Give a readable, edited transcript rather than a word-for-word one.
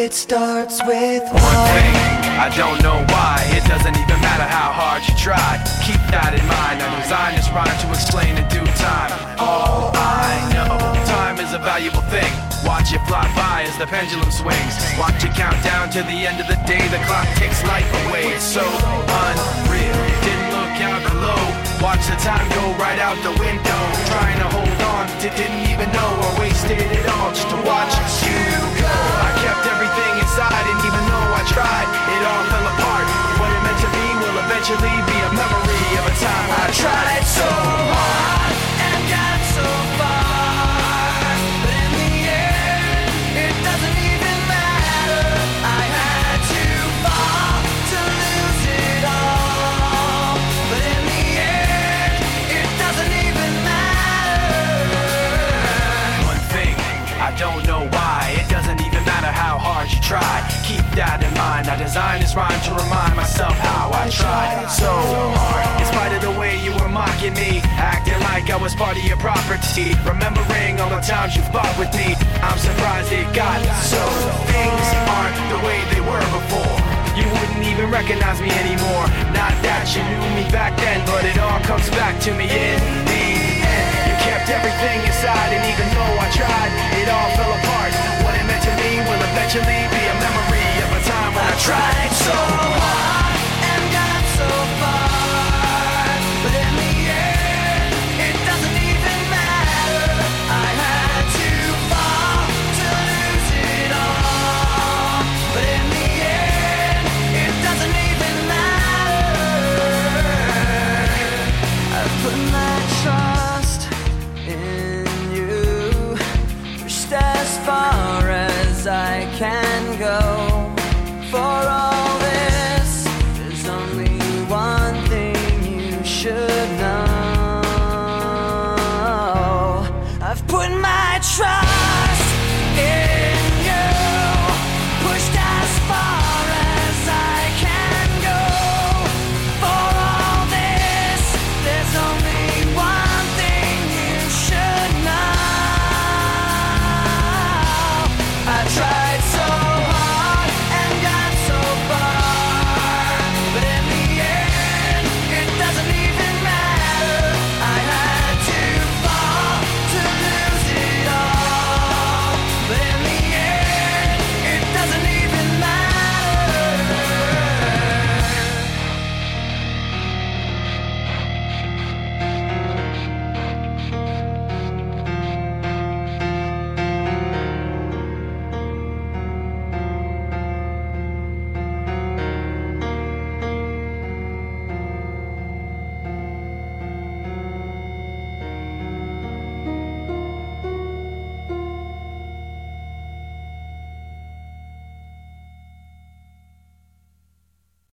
It starts with one thing, I don't know why. It doesn't even matter how hard you try. Keep that in mind, I designed this rhyme to explain in due time. All I know, time is a valuable thing. Watch it fly by as the pendulum swings. Watch it count down to the end of the day. The clock takes life away, it's so unreal. Didn't look out below, watch the time go right out the window. Trying to hold on, didn't even know I wasted it all just to watch you go. I kept everything inside, and even though I tried, it all fell apart. What it meant to be will eventually be a memory of a time I tried so hard and got so far, but in the end, it doesn't even matter. I had to fall to lose it all, but in the end, it doesn't even matter. One thing, I don't know why. It doesn't even matter how hard you try. Keep that in mind. I designed this rhyme to remind myself how I tried so hard. In spite of the way you were mocking me, acting like I was part of your property, remembering all the times you fought with me, I'm surprised it got so. Things aren't the way they were before. You wouldn't even recognize me anymore. Not that you knew me back then, but it all comes back to me in the end. You kept everything inside, and even though I tried, it all fell apart. What it meant to me will eventually be a memory of a time when I tried so hard and got so far, but in the end, it doesn't even matter. I had to fall to lose it all, but in the end, it doesn't even matter. I've put my trust in you, pushed as far as I can go. For all this, there's only one thing you should know. I've put my trust